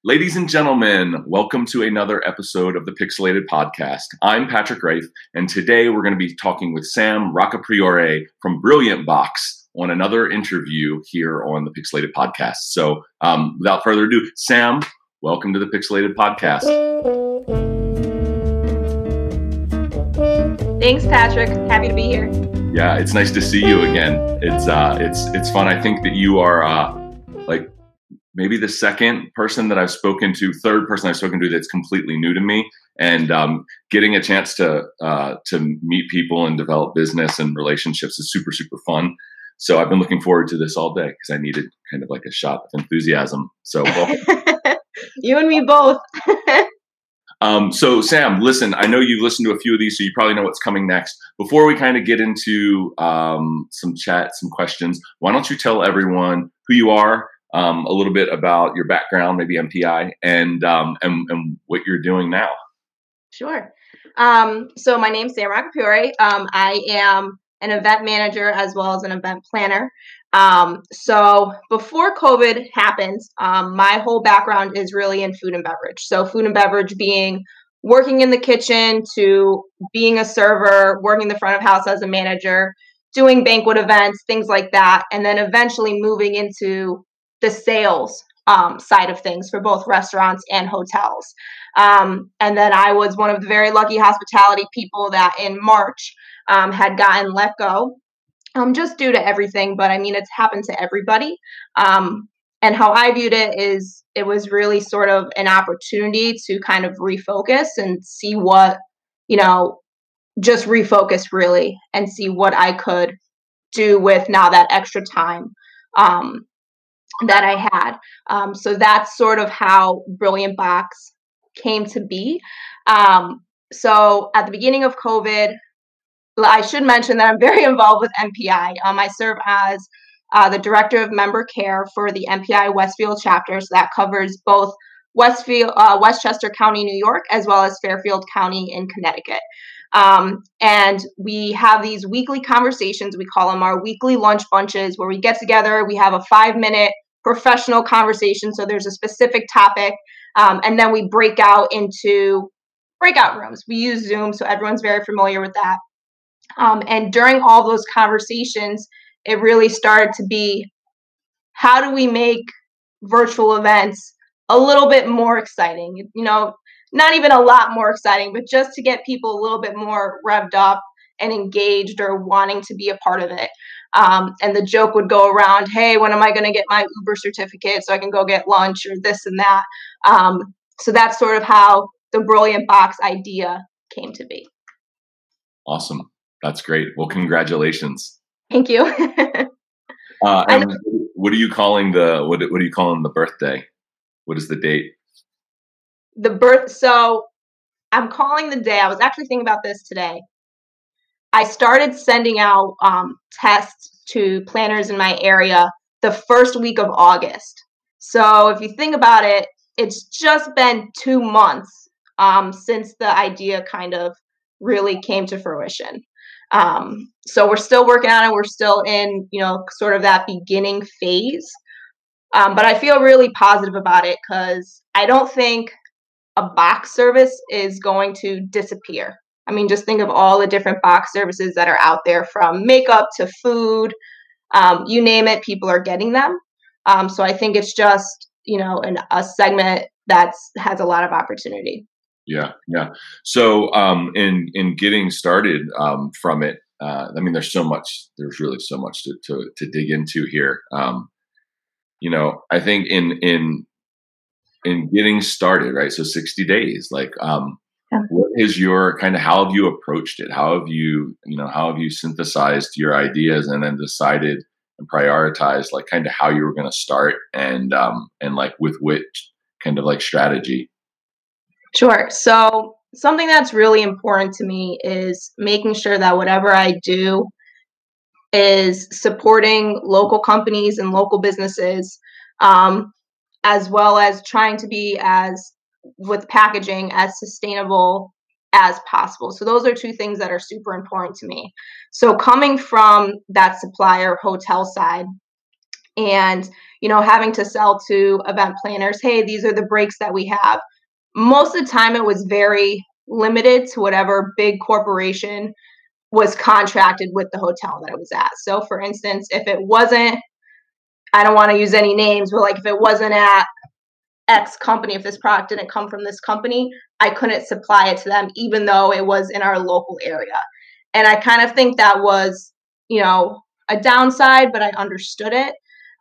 Ladies and gentlemen, welcome to another episode of the Pixelated Podcast. I'm Patrick Rafe, and today we're going to be talking with Sam Roccapriore from Brilliant Box on another interview here on the Pixelated Podcast. So without further ado, Sam, welcome to the Pixelated Podcast. Thanks, Patrick. Happy to be here. Yeah, it's nice to see you again. It's fun. I think that you are maybe the third person I've spoken to that's completely new to me, and getting a chance to meet people and develop business and relationships is super, super fun. So I've been looking forward to this all day because I needed kind of like a shot of enthusiasm. So you and me both. So Sam, listen, I know you've listened to a few of these, so you probably know what's coming next. Before we kind of get into some chat, some questions, why don't you tell everyone who you are, a little bit about your background, maybe MPI, and what you're doing now. Sure. So my name's Sam Roccapriore. I am an event manager as well as an event planner. So before COVID happened, my whole background is really in food and beverage. So food and beverage being working in the kitchen to being a server, working the front of house as a manager, doing banquet events, things like that, and then eventually moving into the sales side of things for both restaurants and hotels. And then I was one of the very lucky hospitality people that in March had gotten let go, just due to everything. But I mean, it's happened to everybody. And how I viewed it is it was really sort of an opportunity to kind of refocus and see what, just refocus really and see what I could do with now that extra time that I had. So that's sort of how Brilliant Box came to be. So at the beginning of COVID, I should mention that I'm very involved with MPI. I serve as the Director of Member Care for the MPI Westfield chapter. So that covers both Westchester County, New York, as well as Fairfield County in Connecticut. And we have these weekly conversations. We call them our weekly lunch bunches, where we get together. We have a 5-minute professional conversation. So there's a specific topic. And then we break out into breakout rooms. We use Zoom, so everyone's very familiar with that. And during all those conversations, it really started to be, how do we make virtual events a little bit more exciting? Not even a lot more exciting, but just to get people a little bit more revved up and engaged or wanting to be a part of it. And the joke would go around, hey, when am I going to get my Uber certificate so I can go get lunch or this and that? So that's sort of how the Brilliant Box idea came to be. Awesome. That's great. Well, congratulations. Thank you. And what are you calling the birthday? What is the date? So I'm calling the day. I was actually thinking about this today. I started sending out tests to planners in my area the first week of August. So if you think about it, it's just been 2 months since the idea kind of really came to fruition. So we're still working on it. We're still in, sort of that beginning phase. But I feel really positive about it because I don't think a box service is going to disappear. I mean, just think of all the different box services that are out there, from makeup to food, you name it, people are getting them. So I think it's just, a segment that has a lot of opportunity. Yeah. So in getting started from it, there's really so much to dig into here. I think in getting started, right? So 60 days, what is your how have you approached it? How have you synthesized your ideas and then decided and prioritized how you were going to start and with which kind of strategy? Sure. So something that's really important to me is making sure that whatever I do is supporting local companies and local businesses, as well as trying to be with packaging as sustainable as possible. So those are two things that are super important to me. So coming from that supplier hotel side, and having to sell to event planners, hey, these are the breaks that we have. Most of the time it was very limited to whatever big corporation was contracted with the hotel that it was at. So for instance, if it wasn't, I don't want to use any names, but like if it wasn't at X company, if this product didn't come from this company, I couldn't supply it to them, even though it was in our local area. And I kind of think that was, a downside, but I understood it.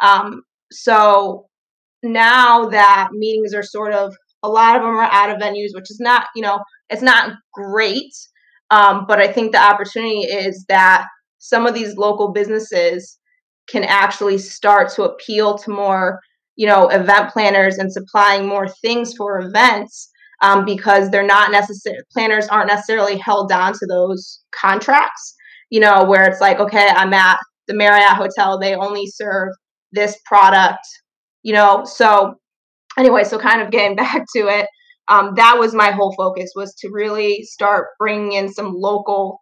So now that meetings are sort of, a lot of them are out of venues, which is not, it's not great. But I think the opportunity is that some of these local businesses can actually start to appeal to more, event planners and supplying more things for events, because they're not necessarily, planners aren't necessarily held down to those contracts, where it's like, okay, I'm at the Marriott Hotel, they only serve this product, so anyway, so kind of getting back to it, that was my whole focus, was to really start bringing in some local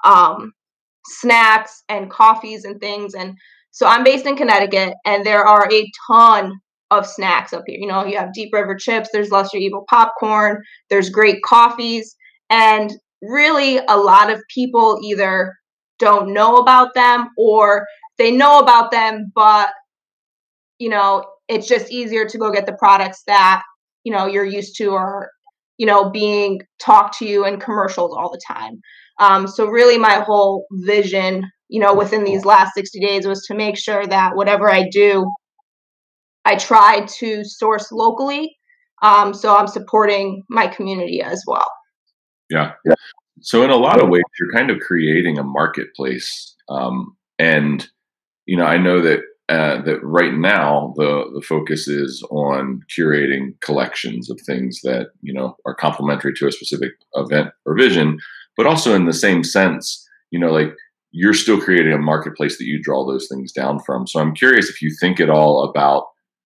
snacks and coffees and things. And so I'm based in Connecticut, and there are a ton of snacks up here. You have Deep River chips, there's Lesser Evil popcorn, there's great coffees, and really a lot of people either don't know about them or they know about them, but it's just easier to go get the products that you're used to, or being talked to you in commercials all the time. So really my whole vision within these last 60 days was to make sure that whatever I do, I try to source locally, so I'm supporting my community as well. Yeah. So in a lot of ways, you're kind of creating a marketplace, and I know that that right now the focus is on curating collections of things that are complementary to a specific event or vision, but also in the same sense, like you're still creating a marketplace that you draw those things down from. So I'm curious if you think at all about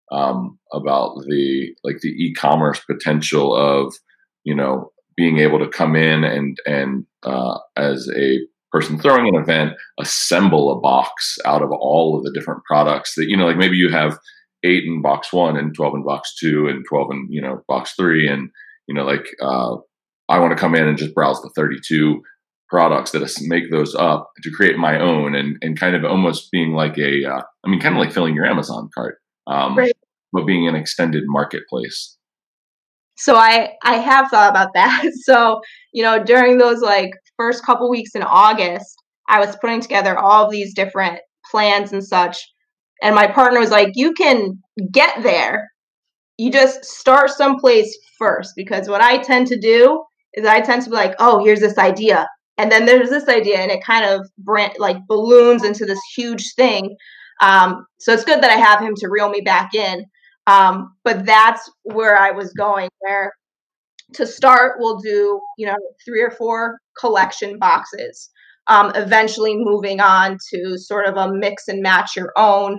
the e-commerce potential of being able to come in and as a person throwing an event, assemble a box out of all of the different products that, like maybe you have 8 in box 1 and 12 in box 2 and 12 in, box 3. And, I want to come in and just browse the 32 products that make those up to create my own, and kind of almost being like kind of like filling your Amazon cart, Right. but being an extended marketplace. So I have thought about that. So, during those first couple weeks in August, I was putting together all of these different plans and such. And my partner was like, you can get there. You just start someplace first, because what I tend to do is I tend to be like, oh, here's this idea. And then there's this idea, and it kind of balloons into this huge thing. So it's good that I have him to reel me back in. But that's where I was going, where to start, we'll do, 3 or 4 collection boxes, eventually moving on to sort of a mix and match your own.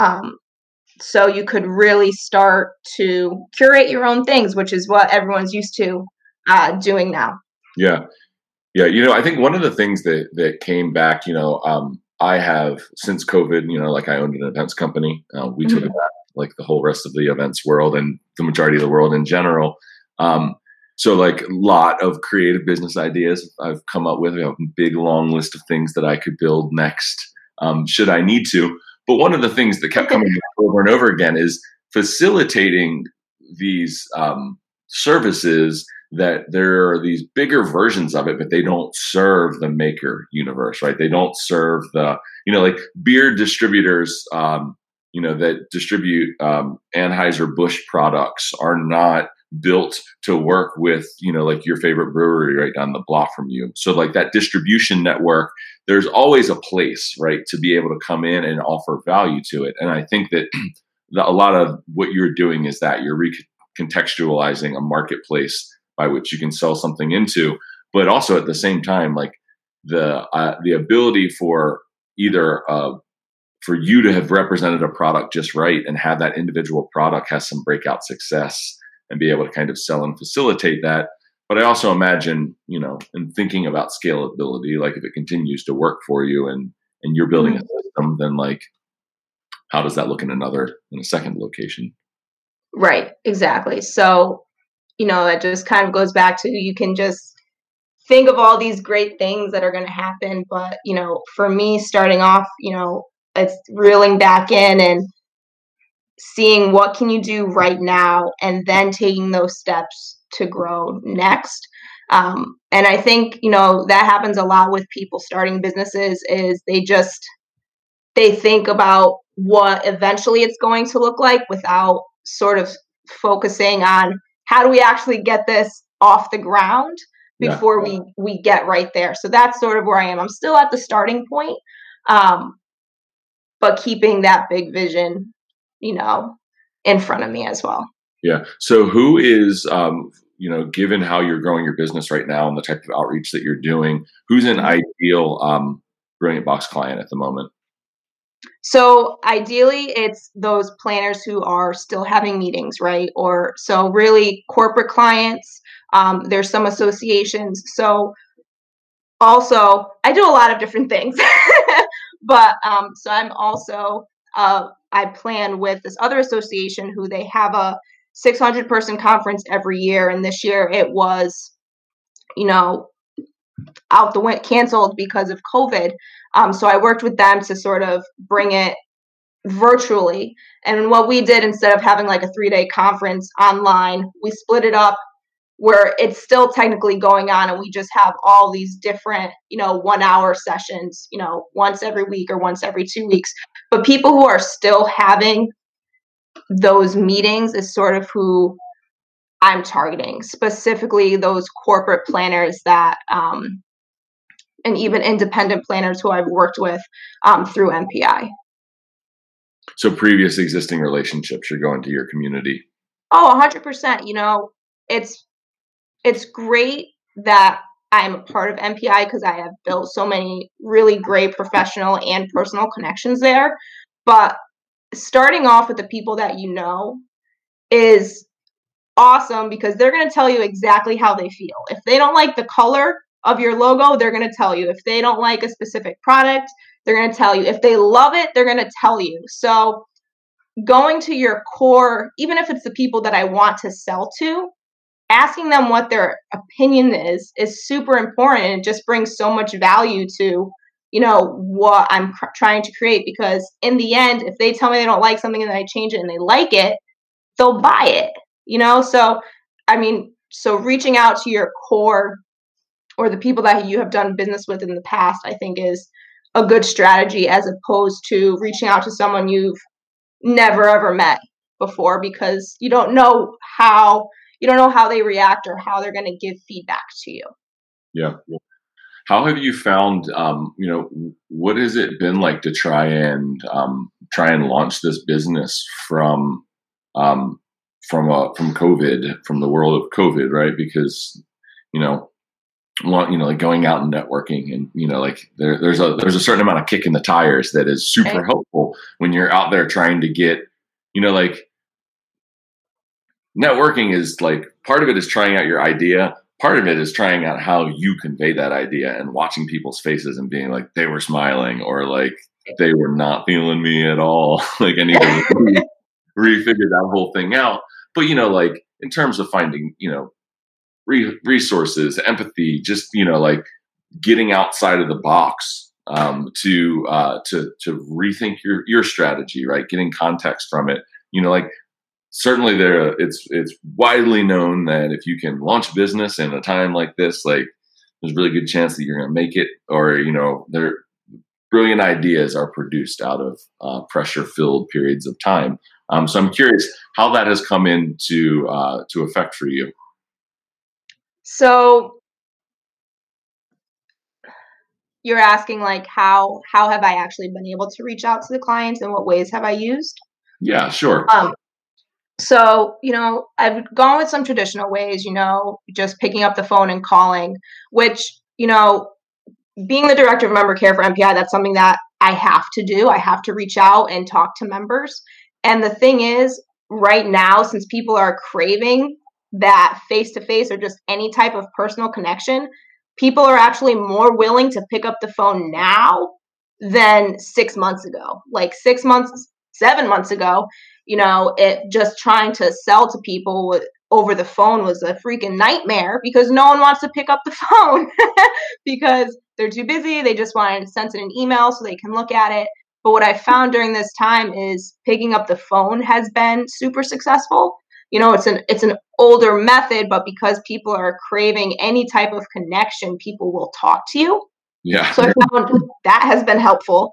So you could really start to curate your own things, which is what everyone's used to doing now. Yeah. Yeah. I think one of the things that came back, I have since COVID, I owned an events company. We took it back, like the whole rest of the events world and the majority of the world in general. So a lot of creative business ideas I've come up with. We have a big, long list of things that I could build next, should I need to. But one of the things that kept coming over and over again is facilitating these services, that there are these bigger versions of it, but they don't serve the maker universe, right? They don't serve the, beer distributors, that distribute Anheuser-Busch products are not built to work with, your favorite brewery right down the block from you. So that distribution network, there's always a place, right, to be able to come in and offer value to it. And I think that a lot of what you're doing is that you're recontextualizing a marketplace by which you can sell something into, but also at the same time, the ability for either for you to have represented a product just right and have that individual product has some breakout success and be able to kind of sell and facilitate that. But I also imagine, in thinking about scalability, if it continues to work for you and you're building a system, then how does that look in a second location? Right, exactly. So, it just kind of goes back to you can just think of all these great things that are going to happen. But, for me, starting off, it's reeling back in and seeing what can you do right now and then taking those steps to grow next. And I think, that happens a lot with people starting businesses is they think about what eventually it's going to look like without sort of focusing on how do we actually get this off the ground Yeah. before we get right there. So that's sort of where I am. I'm still at the starting point, but keeping that big vision, in front of me as well. Yeah. So who is, given how you're growing your business right now and the type of outreach that you're doing, who's an ideal Brilliant Box client at the moment? So ideally, it's those planners who are still having meetings, right? Or so really corporate clients. There's some associations. So also, I do a lot of different things, but so I'm also I plan with this other association who they have a 600-person conference every year, and this year it was, you know, canceled because of COVID. So I worked with them to sort of bring it virtually. And what we did instead of having like a 3-day conference online, we split it up where it's still technically going on and we just have all these different 1-hour sessions once every week or once every 2 weeks. But people who are still having those meetings is sort of who I'm targeting, specifically those corporate planners that and even independent planners who I've worked with through MPI. So previous existing relationships, you're going to your community. Oh, 100%. It's great that I'm a part of MPI because I have built so many really great professional and personal connections there. But starting off with the people that is awesome because they're going to tell you exactly how they feel. If they don't like the color of your logo, they're going to tell you. If they don't like a specific product, they're going to tell you. If they love it, they're going to tell you. So going to your core, even if it's the people that I want to sell to, asking them what their opinion is super important. It just brings so much value to, what I'm trying to create. Because in the end, if they tell me they don't like something and then I change it and they like it, they'll buy it, So, so reaching out to your core or the people that you have done business with in the past, I think is a good strategy as opposed to reaching out to someone you've never ever met before because you don't know how they react or how they're going to give feedback to you. Yeah. How have you found, what has it been like to try and launch this business from COVID, from the world of COVID, right? Because, like going out and networking and, like there's a certain amount of kick in the tires that is super helpful when you're out there trying to get, like networking is like part of it is trying out your idea. Part of it is trying out how you convey that idea and watching people's faces and being like, they were smiling or like they were not feeling me at all. Like I need to refigure that whole thing out. But, like in terms of finding, resources, empathy, just, like getting outside of the box to rethink your strategy, right? Getting context from it, like certainly it's widely known that if you can launch a business in a time like this, like there's a really good chance that you're going to make it, or, their brilliant ideas are produced out of pressure-filled periods of time. So I'm curious how that has come into to effect for you. So you're asking like how have I actually been able to reach out to the clients and what ways have I used? Yeah, sure. So, I've gone with some traditional ways, just picking up the phone and calling, which, being the director of member care for MPI, that's something that I have to do. I have to reach out and talk to members. And the thing is, right now, since people are craving that face-to-face or just any type of personal connection, people are actually more willing to pick up the phone now than 6 months ago. Like 6 7 months ago, it just trying to sell to people over the phone was a freaking nightmare because no one wants to pick up the phone because they're too busy. They just want to send it an email so they can look at it. But what I found during this time is picking up the phone has been super successful. It's an older method, but because people are craving any type of connection, people will talk to you. Yeah. So I found that has been helpful.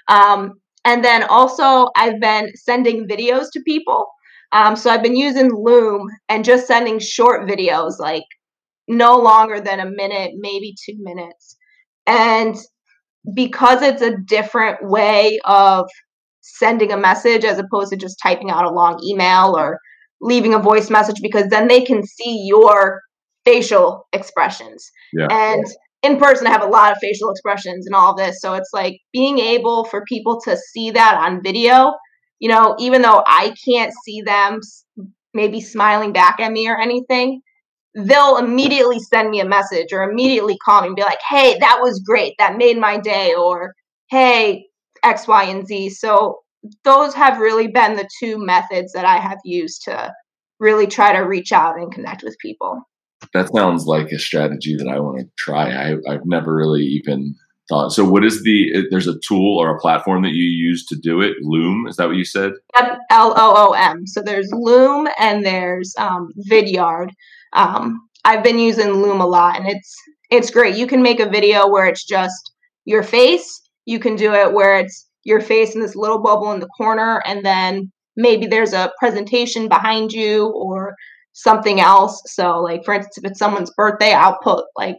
And then also I've been sending videos to people. So I've been using Loom and just sending short videos, like no longer than a minute, maybe 2 minutes. And because it's a different way of sending a message as opposed to just typing out a long email or leaving a voice message, because then they can see your facial expressions. Yeah. And in person, I have a lot of facial expressions and all of this. So it's like being able for people to see that on video, even though I can't see them maybe smiling back at me or anything, they'll immediately send me a message or immediately call me and be like, hey, that was great. That made my day. Or, hey, X, Y, and Z. So those have really been the two methods that I have used to really try to reach out and connect with people. That sounds like a strategy that I want to try. I've never really even thought. So what is there's a tool or a platform that you use to do it? Loom, is that what you said? Yep, Loom. So there's Loom and there's Vidyard. I've been using Loom a lot, and it's great. You can make a video where it's just your face. You can do it where it's your face in this little bubble in the corner, and then maybe there's a presentation behind you or something else. So, like, for instance, if it's someone's birthday, I'll put like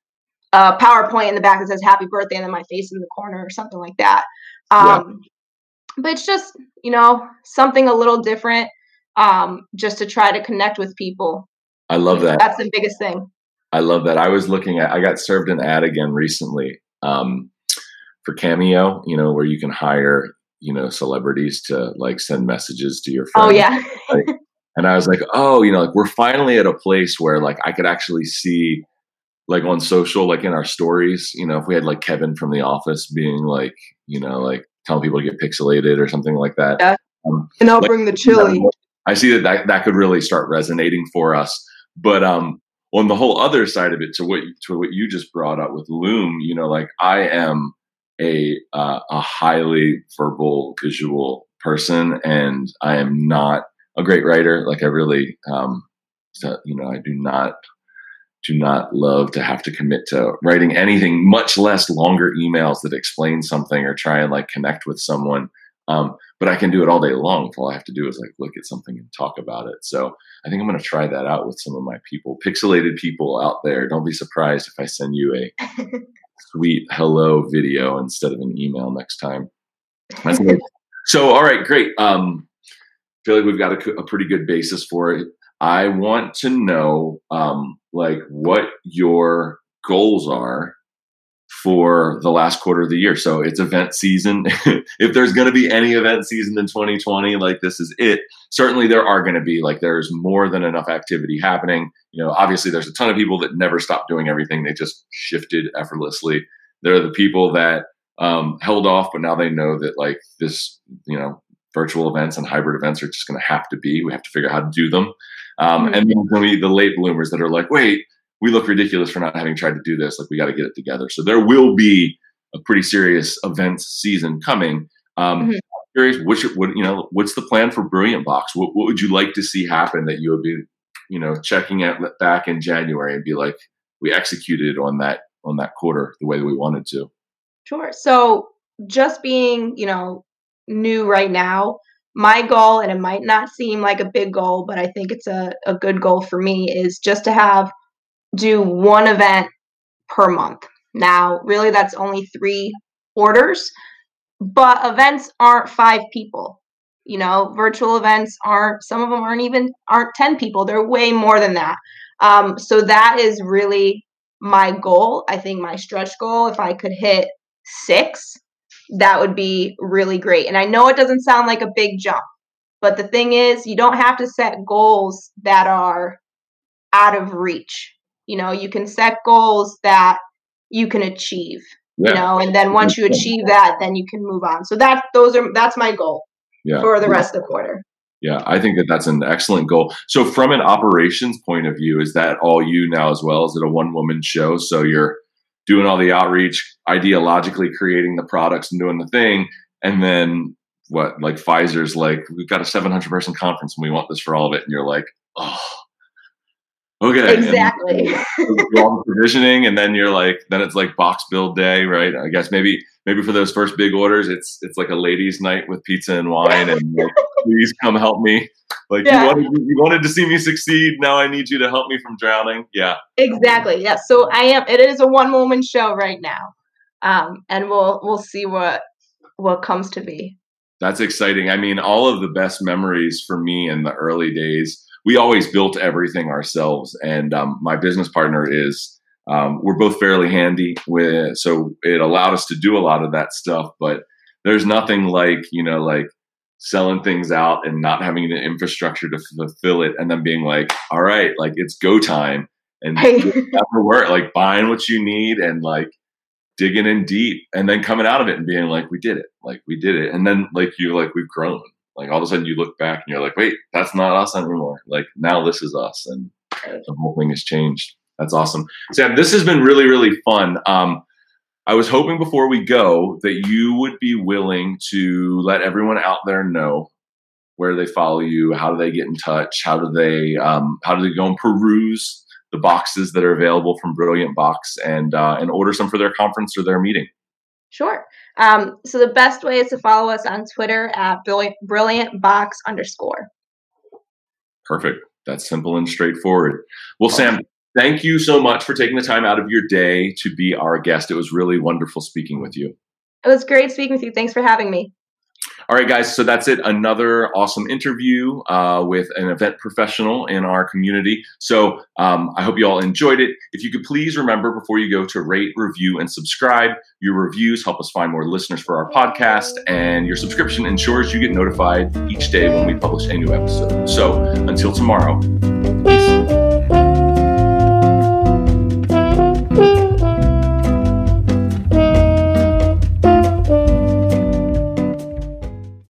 a PowerPoint in the back that says happy birthday and then my face in the corner or something like that. But it's just, something a little different, just to try to connect with people. I love that. That's the biggest thing. I love that. I got served an ad again recently for Cameo, where you can hire, celebrities to like send messages to your friends. Oh, yeah. And I was like, like we're finally at a place where like I could actually see like on social, like in our stories, if we had like Kevin from The Office being like, like telling people to get pixelated or something like that. Yeah. And I'll bring the chili. I see that could really start resonating for us. But on the whole other side of it, to what you just brought up with Loom, like I am a highly verbal, visual person, and I am not a great writer. Like I really, I do not love to have to commit to writing anything, much less longer emails that explain something or try and like connect with someone. But I can do it all day long. All I have to do is like look at something and talk about it. So I think I'm going to try that out with some of my pixelated people out there. Don't be surprised if I send you a sweet hello video instead of an email next time. So, all right, great. Feel like we've got a pretty good basis for it. I want to know, like what your goals are for the last quarter of the year. So it's event season. If there's going to be any event season in 2020, like this is it. Certainly there are going to be, like, there's more than enough activity happening. Obviously there's a ton of people that never stopped doing everything. They just shifted effortlessly. There are the people that held off, but now they know that like this, virtual events and hybrid events are just going to have to be. We have to figure out how to do them. And then there's going to be the late bloomers that are like, wait, we look ridiculous for not having tried to do this. Like, we got to get it together. So there will be a pretty serious events season coming. I'm curious, what's the plan for Brilliant Box? What would you like to see happen that you would be, checking at back in January and be like, we executed on that quarter the way that we wanted to? Sure. So just being, new right now, my goal, and it might not seem like a big goal, but I think it's a good goal for me, is just to do one event per month. Now, really, that's only 3 orders, but events aren't 5 people. Virtual events some of them aren't 10 people. They're way more than that. So that is really my goal. I think my stretch goal, if I could hit 6, that would be really great. And I know it doesn't sound like a big jump, but the thing is, you don't have to set goals that are out of reach. You can set goals that you can achieve, and then once you achieve that, then you can move on. So that's my goal. for the rest of the quarter. Yeah, I think that's an excellent goal. So from an operations point of view, is that all you now as well? Is it a one-woman show? So you're doing all the outreach, ideologically creating the products and doing the thing. And then what, like Pfizer's like, we've got a 700-person conference and we want this for all of it. And you're like, oh, okay. Exactly. And all the provisioning, and then you're like, then it's like box build day, right? I guess maybe for those first big orders, it's like a ladies' night with pizza and wine, and like, please come help me. Like you wanted to see me succeed. Now I need you to help me from drowning. Yeah, exactly. Yeah. So it is a one-woman show right now, and we'll see what comes to be. That's exciting. I mean, all of the best memories for me in the early days. We always built everything ourselves, and my business partner is. We're both fairly handy so it allowed us to do a lot of that stuff. But there's nothing like selling things out and not having an infrastructure to fulfill it, and then being like, all right, like it's go time, and work, like buying what you need and like digging in deep, and then coming out of it and being like, we did it, and then like we've grown. Like all of a sudden you look back and you're like, wait, that's not us anymore. Like now this is us, and the whole thing has changed. That's awesome. Sam, this has been really, really fun. I was hoping before we go that you would be willing to let everyone out there know where they follow you, how do they get in touch, how do they go and peruse the boxes that are available from Brilliant Box and order some for their conference or their meeting. Sure. So the best way is to follow us on Twitter at brilliantbox_. Perfect. That's simple and straightforward. Well, Sam, thank you so much for taking the time out of your day to be our guest. It was really wonderful speaking with you. It was great speaking with you. Thanks for having me. All right, guys. So that's it. Another awesome interview with an event professional in our community. So I hope you all enjoyed it. If you could please remember before you go to rate, review, and subscribe. Your reviews help us find more listeners for our podcast, and your subscription ensures you get notified each day when we publish a new episode. So until tomorrow, peace.